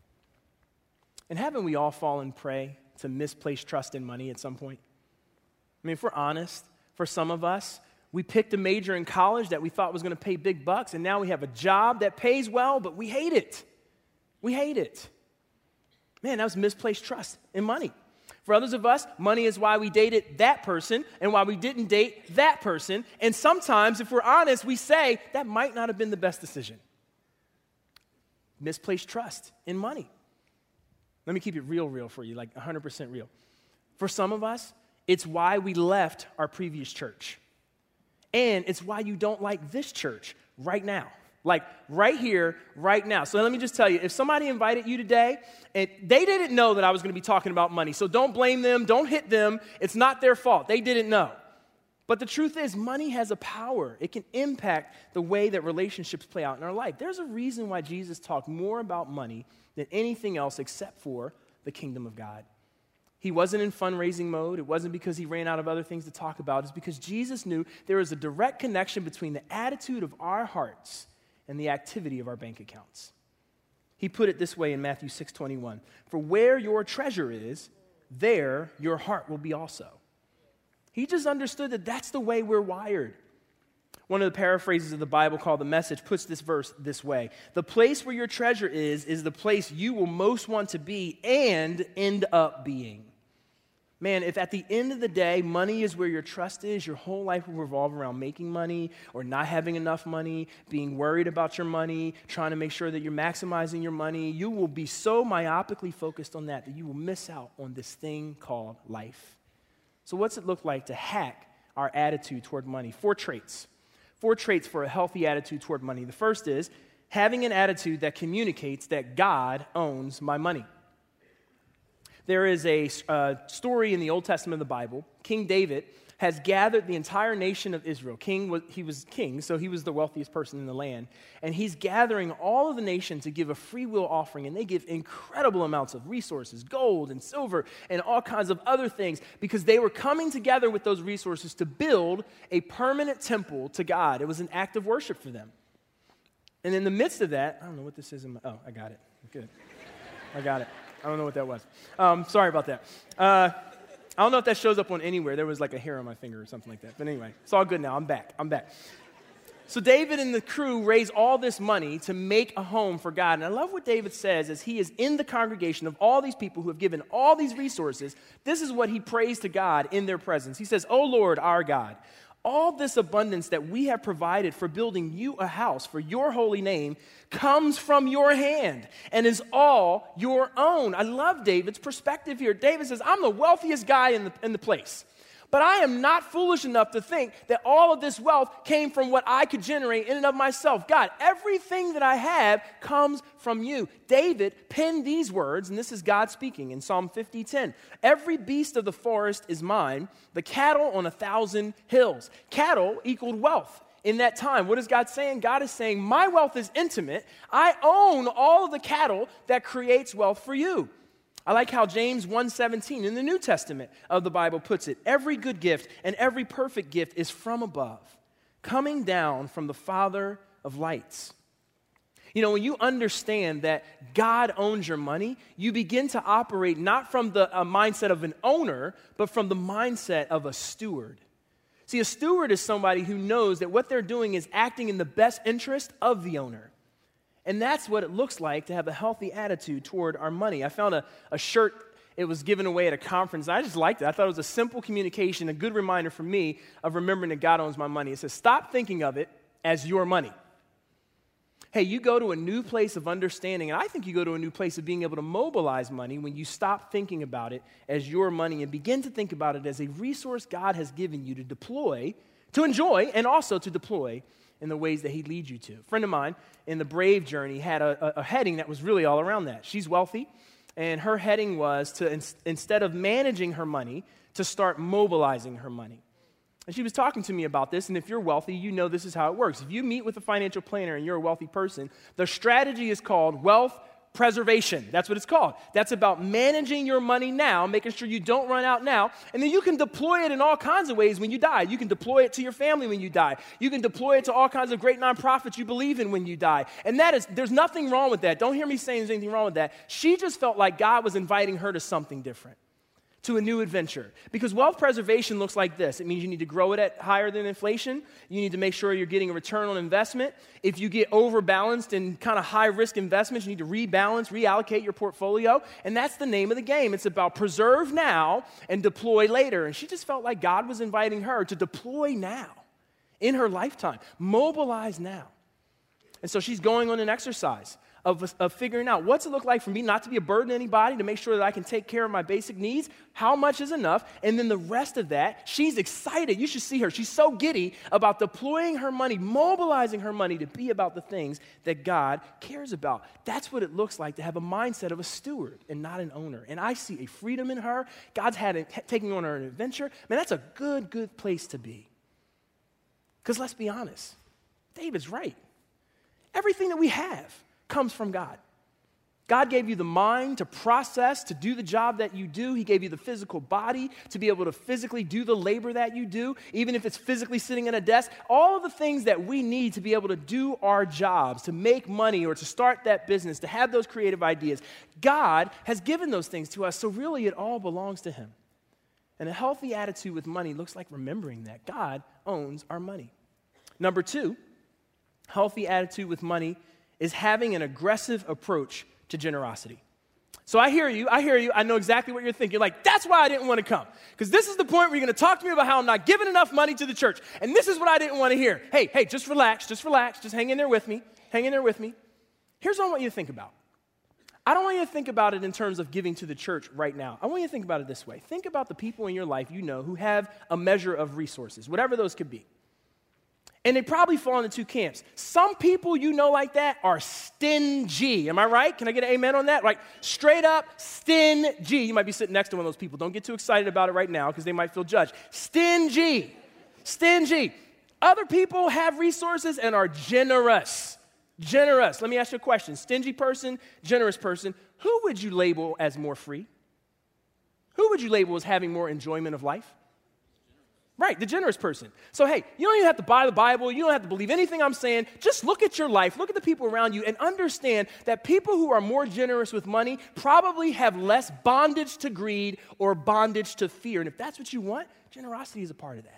And haven't we all fallen prey to misplaced trust in money at some point? I mean, if we're honest, for some of us, we picked a major in college that we thought was going to pay big bucks, and now we have a job that pays well, but we hate it. We hate it. Man, that was misplaced trust in money. For others of us, money is why we dated that person and why we didn't date that person. And sometimes, if we're honest, we say that might not have been the best decision. Misplaced trust in money. Let me keep it real, real for you, like one hundred percent real. For some of us, it's why we left our previous church. And it's why you don't like this church right now. Like right here, right now. So let me just tell you, if somebody invited you today, and they didn't know that I was going to be talking about money, so don't blame them, don't hit them. It's not their fault. They didn't know. But the truth is, money has a power. It can impact the way that relationships play out in our life. There's a reason why Jesus talked more about money than anything else except for the kingdom of God. He wasn't in fundraising mode. It wasn't because he ran out of other things to talk about. It's because Jesus knew there was a direct connection between the attitude of our hearts and the activity of our bank accounts. He put it this way in Matthew six twenty-one, for where your treasure is, there your heart will be also. He just understood that that's the way we're wired. One of the paraphrases of the Bible called The Message puts this verse this way. The place where your treasure is, is the place you will most want to be and end up being. Man, if at the end of the day, money is where your trust is, your whole life will revolve around making money or not having enough money, being worried about your money, trying to make sure that you're maximizing your money, you will be so myopically focused on that that you will miss out on this thing called life. So what's it look like to hack our attitude toward money? Four traits. Four traits for a healthy attitude toward money. The first is having an attitude that communicates that God owns my money. There is a uh, story in the Old Testament of the Bible. King David has gathered the entire nation of Israel. King was, he was king, so he was the wealthiest person in the land. And he's gathering all of the nation to give a free will offering, and they give incredible amounts of resources, gold and silver and all kinds of other things, because they were coming together with those resources to build a permanent temple to God. It was an act of worship for them. And in the midst of that, I don't know what this is. In my, oh, I got it. Good. I got it. I don't know what that was. Um, sorry about that. Uh, I don't know if that shows up on anywhere. There was like a hair on my finger or something like that. But anyway, it's all good now. I'm back. I'm back. So David and the crew raise all this money to make a home for God. And I love what David says as he is in the congregation of all these people who have given all these resources. This is what he prays to God in their presence. He says, "O Lord, our God, all this abundance that we have provided for building you a house for your holy name comes from your hand and is all your own." I love David's perspective here. David says, I'm the wealthiest guy in the, in the place, but I am not foolish enough to think that all of this wealth came from what I could generate in and of myself. God, everything that I have comes from you. David penned these words, and this is God speaking in Psalm fifty ten. "Every beast of the forest is mine, the cattle on a thousand hills." Cattle equaled wealth. In that time, what is God saying? God is saying, my wealth is intimate. I own all of the cattle that creates wealth for you. I like how James one seventeen in the New Testament of the Bible puts it. "Every good gift and every perfect gift is from above, coming down from the Father of lights." You know, when you understand that God owns your money, you begin to operate not from the uh, mindset of an owner, but from the mindset of a steward. See, a steward is somebody who knows that what they're doing is acting in the best interest of the owner. And that's what it looks like to have a healthy attitude toward our money. I found a, a shirt, it was given away at a conference, and I just liked it. I thought it was a simple communication, a good reminder for me of remembering that God owns my money. It says, stop thinking of it as your money. Hey, you go to a new place of understanding, and I think you go to a new place of being able to mobilize money when you stop thinking about it as your money and begin to think about it as a resource God has given you to deploy, to enjoy, and also to deploy in the ways that he leads you to. A friend of mine in the Brave Journey had a, a, a heading that was really all around that. She's wealthy, and her heading was to, in, instead of managing her money, to start mobilizing her money. And she was talking to me about this, and if you're wealthy, you know this is how it works. If you meet with a financial planner and you're a wealthy person, the strategy is called wealth preservation. That's what it's called. That's about managing your money now, making sure you don't run out now, and then you can deploy it in all kinds of ways when you die. You can deploy it to your family when you die. You can deploy it to all kinds of great nonprofits you believe in when you die. And that is, there's nothing wrong with that. Don't hear me saying there's anything wrong with that. She just felt like God was inviting her to something different, to a new adventure. Because wealth preservation looks like this. It means you need to grow it at higher than inflation. You need to make sure you're getting a return on investment. If you get overbalanced in kind of high-risk investments, you need to rebalance, reallocate your portfolio. And that's the name of the game. It's about preserve now and deploy later. And she just felt like God was inviting her to deploy now in her lifetime. Mobilize now. And so she's going on an exercise Of, of figuring out what's it look like for me not to be a burden to anybody, to make sure that I can take care of my basic needs, how much is enough, and then the rest of that, she's excited. You should see her. She's so giddy about deploying her money, mobilizing her money to be about the things that God cares about. That's what it looks like to have a mindset of a steward and not an owner. And I see a freedom in her. God's had it, taking on her an adventure. Man, that's a good, good place to be. Because let's be honest, David's right. Everything that we have comes from God. God gave you the mind to process, to do the job that you do. He gave you the physical body to be able to physically do the labor that you do, even if it's physically sitting at a desk. All of the things that we need to be able to do our jobs, to make money or to start that business, to have those creative ideas. God has given those things to us, so really it all belongs to him. And a healthy attitude with money looks like remembering that God owns our money. Number two, healthy attitude with money is having an aggressive approach to generosity. So I hear you, I hear you, I know exactly what you're thinking. You're like, that's why I didn't want to come. Because this is the point where you're going to talk to me about how I'm not giving enough money to the church. And this is what I didn't want to hear. Hey, hey, just relax, just relax, just hang in there with me, hang in there with me. Here's what I want you to think about. I don't want you to think about it in terms of giving to the church right now. I want you to think about it this way. Think about the people in your life you know who have a measure of resources, whatever those could be. And they probably fall into two camps. Some people you know like that are stingy. Am I right? Can I get an amen on that? Like straight up stingy. You might be sitting next to one of those people. Don't get too excited about it right now because they might feel judged. Stingy. Stingy. Other people have resources and are generous. Generous. Let me ask you a question. Stingy person, generous person. Who would you label as more free? Who would you label as having more enjoyment of life? Right, the generous person. So, hey, you don't even have to buy the Bible. You don't have to believe anything I'm saying. Just look at your life. Look at the people around you and understand that people who are more generous with money probably have less bondage to greed or bondage to fear. And if that's what you want, generosity is a part of that.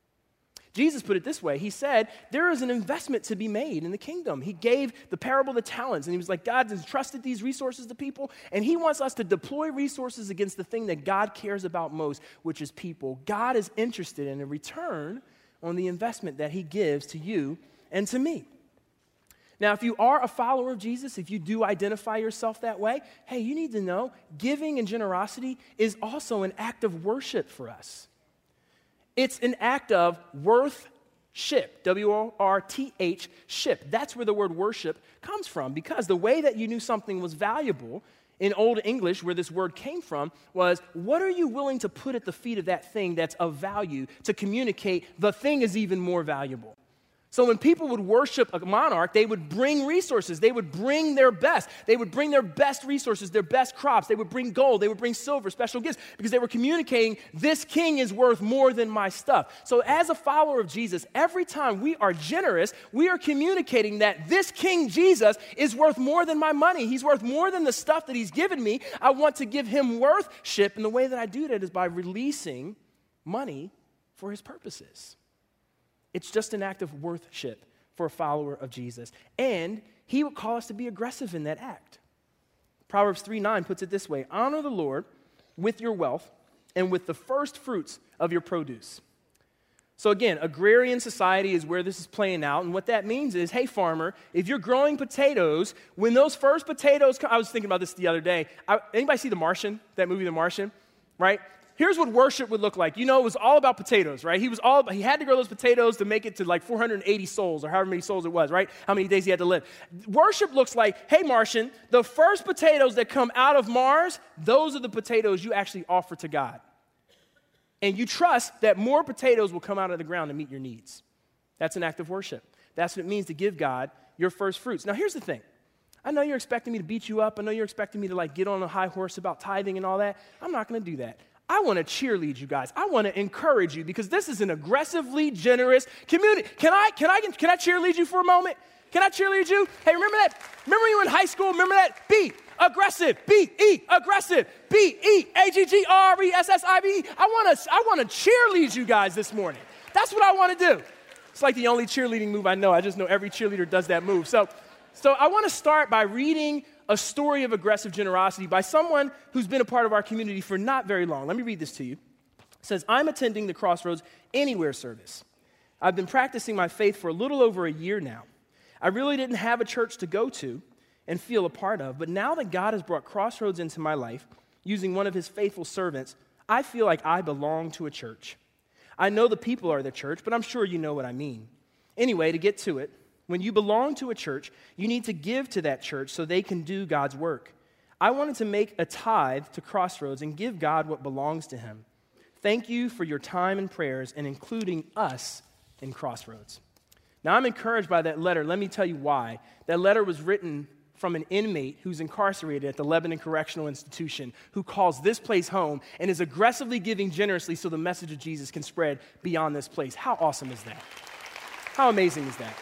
Jesus put it this way. He said, there is an investment to be made in the kingdom. He gave the parable of the talents, and he was like, God has entrusted these resources to people, and he wants us to deploy resources against the thing that God cares about most, which is people. God is interested in a return on the investment that he gives to you and to me. Now, if you are a follower of Jesus, if you do identify yourself that way, hey, you need to know giving and generosity is also an act of worship for us. It's an act of worth-ship, W O R T H, ship. That's where the word worship comes from, because the way that you knew something was valuable in Old English, where this word came from, was what are you willing to put at the feet of that thing that's of value to communicate the thing is even more valuable? So when people would worship a monarch, they would bring resources. They would bring their best. They would bring their best resources, their best crops. They would bring gold. They would bring silver, special gifts, because they were communicating, this king is worth more than my stuff. So as a follower of Jesus, every time we are generous, we are communicating that this King Jesus is worth more than my money. He's worth more than the stuff that he's given me. I want to give him worship, and the way that I do that is by releasing money for his purposes. It's just an act of worship for a follower of Jesus. And he would call us to be aggressive in that act. Proverbs three nine puts it this way, honor the Lord with your wealth and with the first fruits of your produce. So again, agrarian society is where this is playing out. And what that means is, hey, farmer, if you're growing potatoes, when those first potatoes come, I was thinking about this the other day. I, anybody see The Martian, that movie The Martian, right? Here's what worship would look like. You know, it was all about potatoes, right? He was all about, he had to grow those potatoes to make it to like four hundred eighty souls, or however many souls it was, right? How many days he had to live. Worship looks like, hey, Martian, the first potatoes that come out of Mars, those are the potatoes you actually offer to God. And you trust that more potatoes will come out of the ground to meet your needs. That's an act of worship. That's what it means to give God your first fruits. Now, here's the thing. I know you're expecting me to beat you up. I know you're expecting me to like get on a high horse about tithing and all that. I'm not going to do that. I want to cheerlead you guys. I want to encourage you, because this is an aggressively generous community. Can I, can I, can I cheerlead you for a moment? Can I cheerlead you? Hey, remember that? Remember you were in high school? Remember that? B, aggressive. B, E, aggressive. B, E, A G G R E S S I V E. I want to, I want to cheerlead you guys this morning. That's what I want to do. It's like the only cheerleading move I know. I just know every cheerleader does that move. So, so I want to start by reading a story of aggressive generosity by someone who's been a part of our community for not very long. Let me read this to you. It says, I'm attending the Crossroads Anywhere service. I've been practicing my faith for a little over a year now. I really didn't have a church to go to and feel a part of, but now that God has brought Crossroads into my life, using one of his faithful servants, I feel like I belong to a church. I know the people are the church, but I'm sure you know what I mean. Anyway, to get to it, when you belong to a church, you need to give to that church so they can do God's work. I wanted to make a tithe to Crossroads and give God what belongs to him. Thank you for your time and prayers and including us in Crossroads. Now, I'm encouraged by that letter. Let me tell you why. That letter was written from an inmate who's incarcerated at the Lebanon Correctional Institution, who calls this place home and is aggressively giving generously so the message of Jesus can spread beyond this place. How awesome is that? How amazing is that?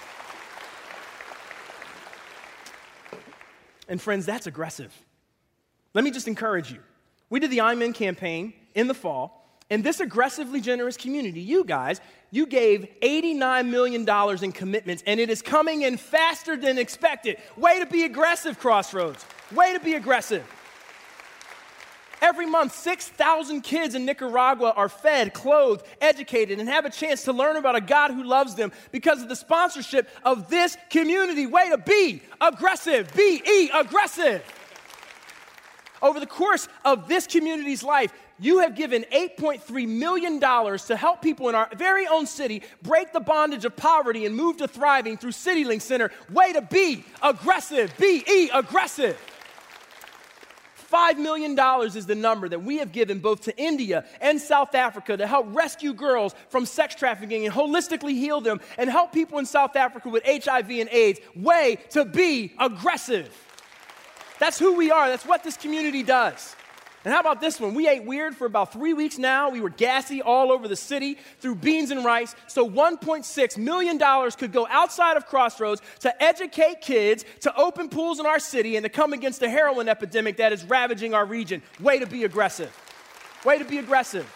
And friends, that's aggressive. Let me just encourage you. We did the I'm In campaign in the fall, and this aggressively generous community, you guys, you gave eighty-nine million dollars in commitments, and it is coming in faster than expected. Way to be aggressive, Crossroads. Way to be aggressive. Every month, six thousand kids in Nicaragua are fed, clothed, educated, and have a chance to learn about a God who loves them because of the sponsorship of this community. Way to be aggressive. B E, aggressive. over the course of this community's life, you have given eight point three million dollars to help people in our very own city break the bondage of poverty and move to thriving through CityLink Center. Way to be aggressive, B E aggressive. five million dollars is the number that we have given both to India and South Africa to help rescue girls from sex trafficking and holistically heal them and help people in South Africa with H I V and AIDS. Way to be aggressive. That's who we are. That's what this community does. And how about this one? We ate weird for about three weeks now. We were gassy all over the city through beans and rice. So one point six million dollars could go outside of Crossroads to educate kids, to open pools in our city, and to come against the heroin epidemic that is ravaging our region. Way to be aggressive. Way to be aggressive.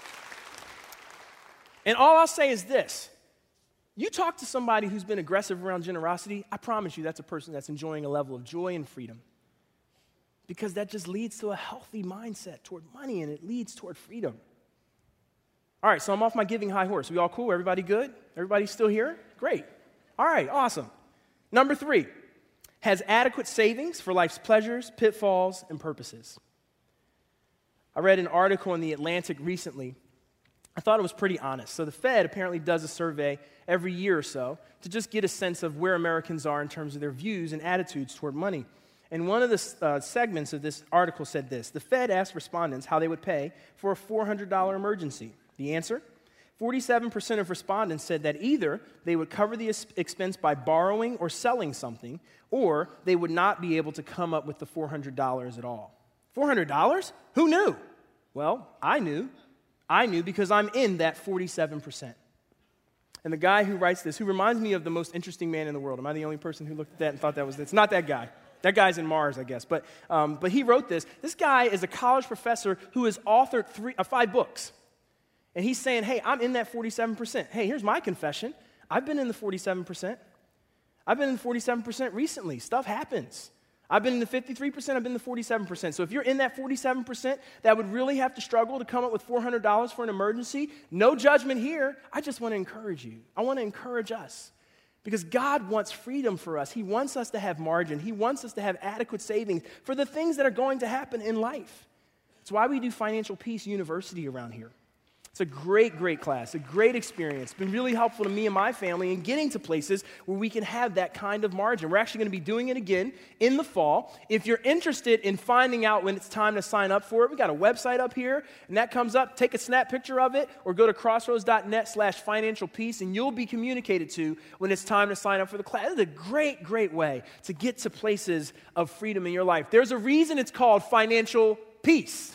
And all I'll say is this. You talk to somebody who's been aggressive around generosity, I promise you that's a person that's enjoying a level of joy and freedom. Because that just leads to a healthy mindset toward money, and it leads toward freedom. All right, so I'm off my giving high horse. We all cool? Everybody good? Everybody still here? Great. All right, awesome. Number three, has adequate savings for life's pleasures, pitfalls, and purposes. I read an article in The Atlantic recently. I thought it was pretty honest. So the Fed apparently does a survey every year or so to just get a sense of where Americans are in terms of their views and attitudes toward money. And one of the uh, segments of this article said this: the Fed asked respondents how they would pay for a four hundred dollars emergency. The answer? forty-seven percent of respondents said that either they would cover the expense by borrowing or selling something, or they would not be able to come up with the four hundred dollars at all. four hundred dollars? Who knew? Well, I knew. I knew because I'm in that forty-seven percent. And the guy who writes this, who reminds me of the most interesting man in the world. Am I the only person who looked at that and thought that was, it's not that guy. That guy's in Mars, I guess. But, um, but he wrote this. This guy is a college professor who has authored three, uh, five books. And he's saying, hey, I'm in that forty-seven percent. Hey, here's my confession. I've been in the forty-seven percent. I've been in the forty-seven percent recently. Stuff happens. I've been in the fifty-three percent. I've been in the forty-seven percent. So if you're in that forty-seven percent that would really have to struggle to come up with four hundred dollars for an emergency, no judgment here. I just want to encourage you. I want to encourage us. Because God wants freedom for us. He wants us to have margin. He wants us to have adequate savings for the things that are going to happen in life. It's why we do Financial Peace University around here. It's a great, great class, a great experience. It's been really helpful to me and my family in getting to places where we can have that kind of margin. We're actually going to be doing it again in the fall. If you're interested in finding out when it's time to sign up for it, we got a website up here, and that comes up. Take a snap picture of it, or go to crossroads.net slash financial peace, and you'll be communicated to when it's time to sign up for the class. It's a great, great way to get to places of freedom in your life. There's a reason it's called Financial Peace.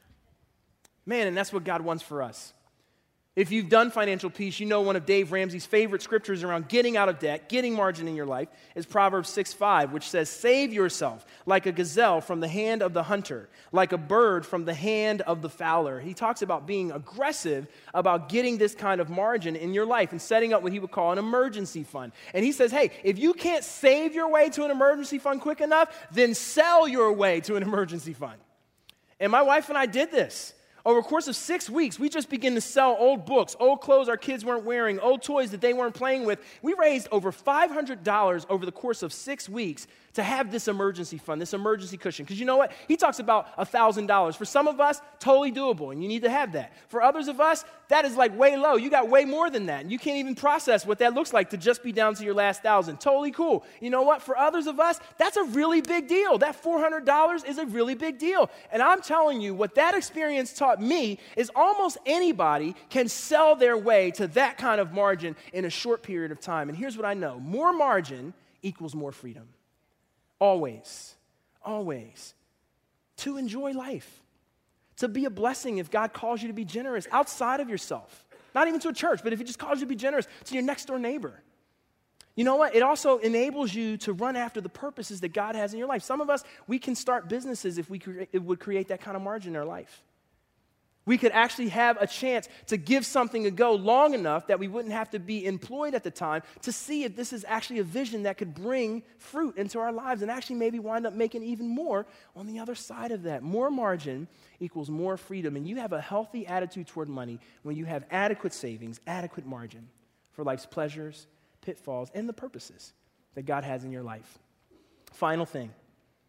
Man, and that's what God wants for us. If you've done Financial Peace, you know one of Dave Ramsey's favorite scriptures around getting out of debt, getting margin in your life, is Proverbs six five, which says, save yourself like a gazelle from the hand of the hunter, like a bird from the hand of the fowler. He talks about being aggressive about getting this kind of margin in your life and setting up what he would call an emergency fund. And he says, hey, if you can't save your way to an emergency fund quick enough, then sell your way to an emergency fund. And my wife and I did this. Over the course of six weeks, we just began to sell old books, old clothes our kids weren't wearing, old toys that they weren't playing with. We raised over five hundred dollars over the course of six weeks to have this emergency fund, this emergency cushion. Because you know what? He talks about one thousand dollars. For some of us, totally doable, and you need to have that. For others of us, that is like way low. You got way more than that, and you can't even process what that looks like to just be down to your last thousand. Totally cool. You know what? For others of us, that's a really big deal. That four hundred dollars is a really big deal. And I'm telling you, what that experience taught me is almost anybody can sell their way to that kind of margin in a short period of time. And here's what I know. More margin equals more freedom. Always, always. To enjoy life. To be a blessing if God calls you to be generous outside of yourself. Not even to a church, but if he just calls you to be generous to your next door neighbor. You know what? It also enables you to run after the purposes that God has in your life. Some of us, we can start businesses if we cre- it would create that kind of margin in our life. We could actually have a chance to give something a go long enough that we wouldn't have to be employed at the time to see if this is actually a vision that could bring fruit into our lives and actually maybe wind up making even more on the other side of that. More margin equals more freedom. And you have a healthy attitude toward money when you have adequate savings, adequate margin for life's pleasures, pitfalls, and the purposes that God has in your life. Final thing.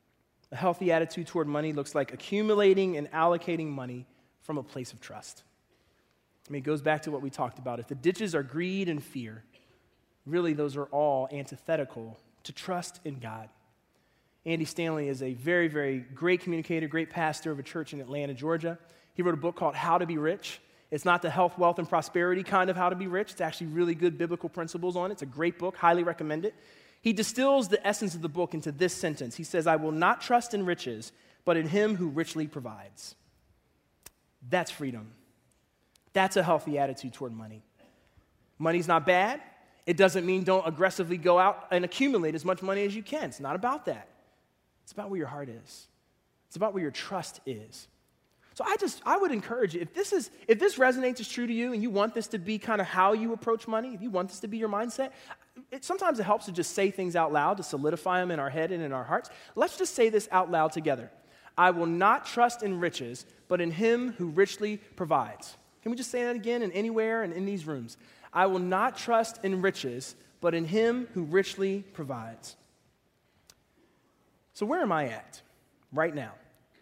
A healthy attitude toward money looks like accumulating and allocating money from a place of trust. I mean, it goes back to what we talked about. If the ditches are greed and fear, really those are all antithetical to trust in God. Andy Stanley is a very, very great communicator, great pastor of a church in Atlanta, Georgia. He wrote a book called How to Be Rich. It's not the health, wealth, and prosperity kind of how to be rich. It's actually really good biblical principles on it. It's a great book, highly recommend it. He distills the essence of the book into this sentence. He says, I will not trust in riches, but in him who richly provides. That's freedom. That's a healthy attitude toward money. Money's not bad. It doesn't mean don't aggressively go out and accumulate as much money as you can. It's not about that. It's about where your heart is. It's about where your trust is. So I just, I would encourage you, if this is, if this resonates as true to you and you want this to be kind of how you approach money, if you want this to be your mindset, it, sometimes it helps to just say things out loud to solidify them in our head and in our hearts. Let's just say this out loud together. I will not trust in riches, but in him who richly provides. Can we just say that again and anywhere and in these rooms? I will not trust in riches, but in him who richly provides. So where am I at right now?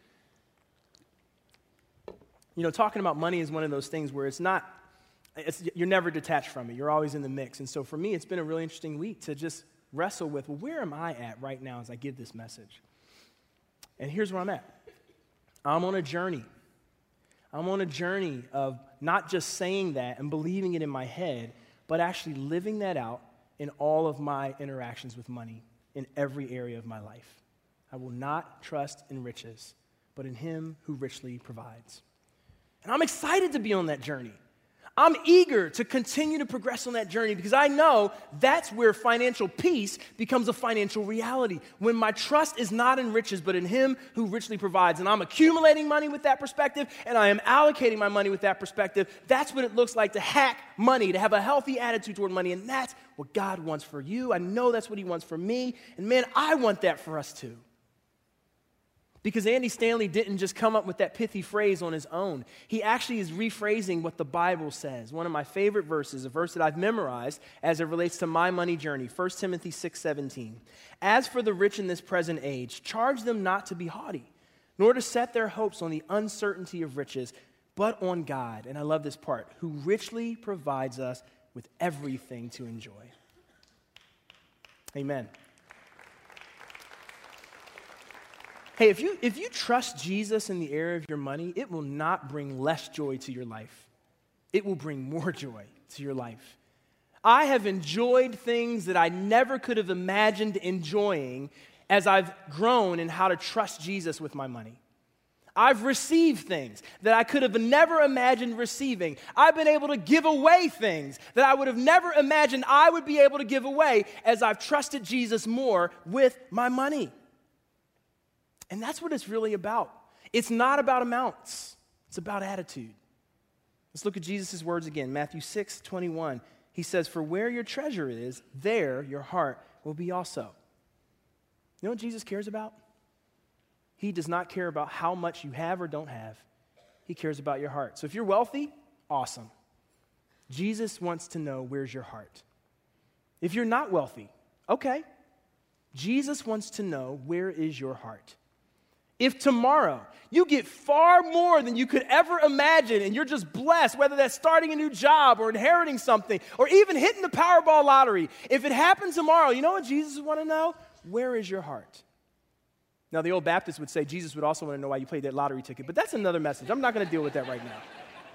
You know, talking about money is one of those things where it's not, it's, you're never detached from it. You're always in the mix. And so for me, it's been a really interesting week to just wrestle with, well, where am I at right now as I give this message? And here's where I'm at. I'm on a journey. I'm on a journey of not just saying that and believing it in my head, but actually living that out in all of my interactions with money in every area of my life. I will not trust in riches, but in him who richly provides. And I'm excited to be on that journey. I'm eager to continue to progress on that journey because I know that's where financial peace becomes a financial reality. When my trust is not in riches, but in him who richly provides. And I'm accumulating money with that perspective, and I am allocating my money with that perspective. That's what it looks like to hack money, to have a healthy attitude toward money. And that's what God wants for you. I know that's what he wants for me. And man, I want that for us too. Because Andy Stanley didn't just come up with that pithy phrase on his own. He actually is rephrasing what the Bible says. One of my favorite verses, a verse that I've memorized as it relates to my money journey, First Timothy six seventeen. As for the rich in this present age, charge them not to be haughty, nor to set their hopes on the uncertainty of riches, but on God. And I love this part, who richly provides us with everything to enjoy. Amen. Hey, if you, if you trust Jesus in the area of your money, it will not bring less joy to your life. It will bring more joy to your life. I have enjoyed things that I never could have imagined enjoying as I've grown in how to trust Jesus with my money. I've received things that I could have never imagined receiving. I've been able to give away things that I would have never imagined I would be able to give away as I've trusted Jesus more with my money. And that's what it's really about. It's not about amounts. It's about attitude. Let's look at Jesus' words again. Matthew six twenty-one. He says, for where your treasure is, there your heart will be also. You know what Jesus cares about? He does not care about how much you have or don't have. He cares about your heart. So if you're wealthy, awesome. Jesus wants to know, where's your heart? If you're not wealthy, okay. Jesus wants to know, where is your heart? If tomorrow you get far more than you could ever imagine and you're just blessed, whether that's starting a new job or inheriting something or even hitting the Powerball lottery, if it happens tomorrow, you know what Jesus would want to know? Where is your heart? Now, the old Baptists would say Jesus would also want to know why you played that lottery ticket, but that's another message. I'm not going to deal with that right now.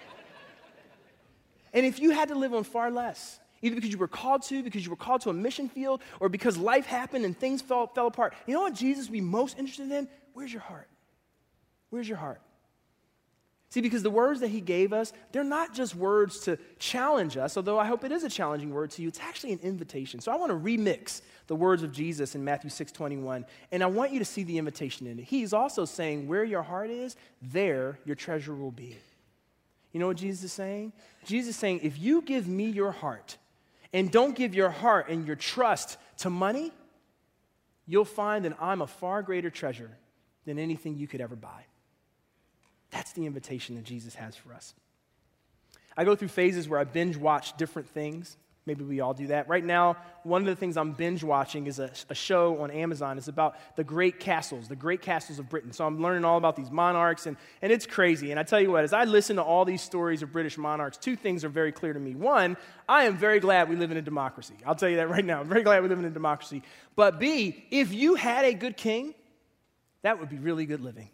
And if you had to live on far less, either because you were called to, because you were called to a mission field, or because life happened and things fell, fell apart, you know what Jesus would be most interested in? Where's your heart? Where's your heart? See, because the words that he gave us, they're not just words to challenge us, although I hope it is a challenging word to you. It's actually an invitation. So I want to remix the words of Jesus in Matthew six twenty-one, and I want you to see the invitation in it. He's also saying, where your heart is, there your treasure will be. You know what Jesus is saying? Jesus is saying, if you give me your heart, and don't give your heart and your trust to money, you'll find that I'm a far greater treasure than anything you could ever buy. That's the invitation that Jesus has for us. I go through phases where I binge watch different things. Maybe we all do that. Right now, one of the things I'm binge watching is a, a show on Amazon. It's about the great castles, the great castles of Britain. So I'm learning all about these monarchs, and, and it's crazy. And I tell you what, as I listen to all these stories of British monarchs, two things are very clear to me. One, I am very glad we live in a democracy. I'll tell you that right now. I'm very glad we live in a democracy. But B, if you had a good king, that would be really good living.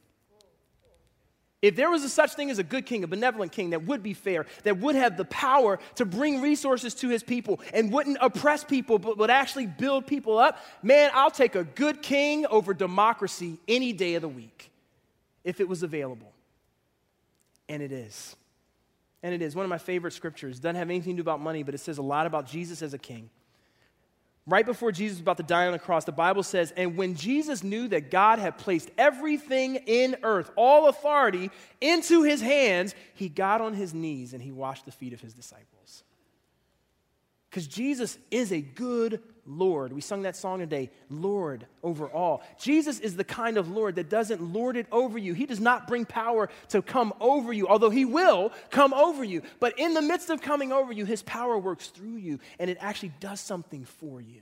If there was a such thing as a good king, a benevolent king that would be fair, that would have the power to bring resources to his people and wouldn't oppress people but would actually build people up, man, I'll take a good king over democracy any day of the week if it was available. And it is. And it is. One of my favorite scriptures. Doesn't have anything to do about money, but it says a lot about Jesus as a king. Right before Jesus was about to die on the cross, the Bible says, and when Jesus knew that God had placed everything in earth, all authority, into his hands, he got on his knees and he washed the feet of his disciples. Because Jesus is a good Lord. We sung that song today, Lord over all. Jesus is the kind of Lord that doesn't lord it over you. He does not bring power to come over you, although he will come over you. But in the midst of coming over you, his power works through you, and it actually does something for you.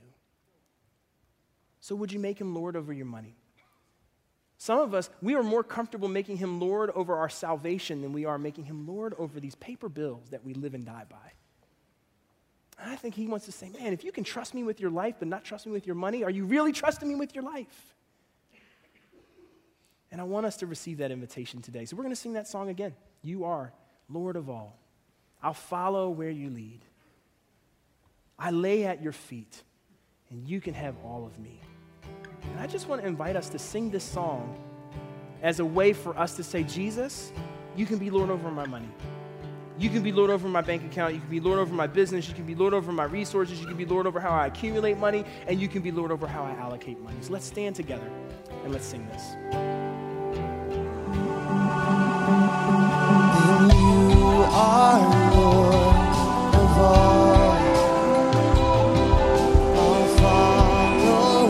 So would you make him Lord over your money? Some of us, we are more comfortable making him Lord over our salvation than we are making him Lord over these paper bills that we live and die by. And I think he wants to say, man, if you can trust me with your life but not trust me with your money, are you really trusting me with your life? And I want us to receive that invitation today. So we're going to sing that song again. You are Lord of all. I'll follow where you lead. I lay at your feet, and you can have all of me. And I just want to invite us to sing this song as a way for us to say, Jesus, you can be Lord over my money. You can be Lord over my bank account. You can be Lord over my business. You can be Lord over my resources. You can be Lord over how I accumulate money. And you can be Lord over how I allocate money. So let's stand together and let's sing this. You are Lord of all. I'll follow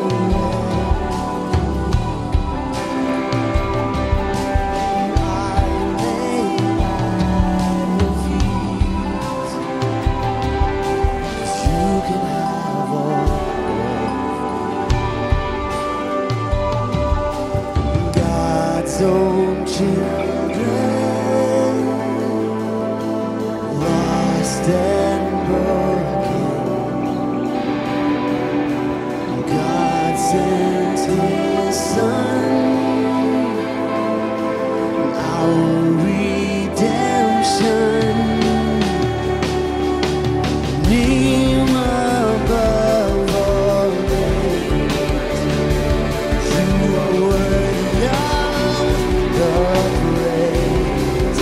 own children, lost and broken. God sent his son, our redemption. Name above all names, you are worthy of the praise.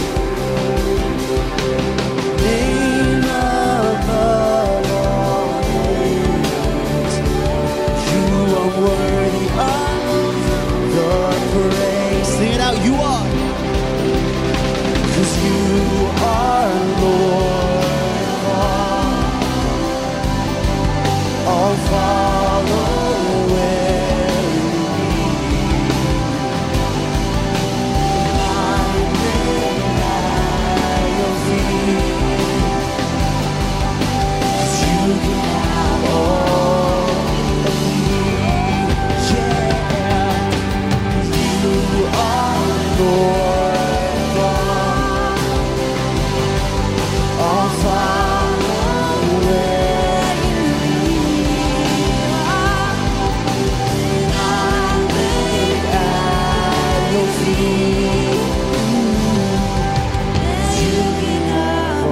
Name above all names, you are worthy of the praise. Sing it out, you are. 'Cause you are Lord of all. I'll follow where you lead. I lay at your feet. 'Cause you can have all of me. Yeah, you are Lord of all. I'll follow where you lead. I lay at your feet. You can have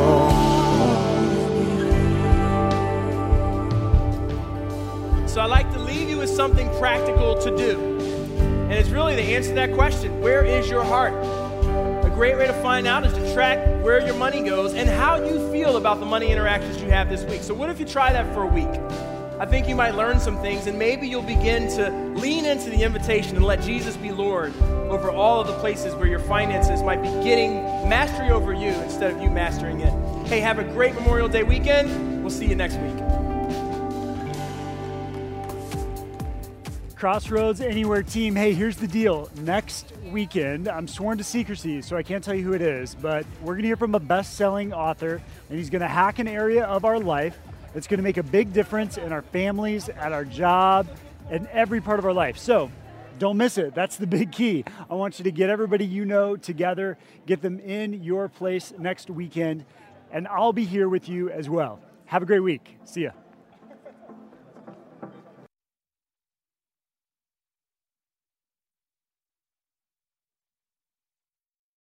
all. So I'd like to leave you with something practical to do. And it's really to answer that question, where is your heart? A great way to find out is to track where your money goes and how you feel about the money interactions you have this week. So what if you try that for a week? I think you might learn some things, and maybe you'll begin to lean into the invitation and let Jesus be Lord over all of the places where your finances might be getting mastery over you instead of you mastering it. Hey, have a great Memorial Day weekend. We'll see you next week. Crossroads Anywhere team, hey, here's the deal. Next weekend, I'm sworn to secrecy, so I can't tell you who it is, but we're going to hear from a best-selling author, and he's going to hack an area of our life It's going to make a big difference in our families, at our job, and every part of our life. So don't miss it. That's the big key. I want you to get everybody you know together, get them in your place next weekend, and I'll be here with you as well. Have a great week. See ya.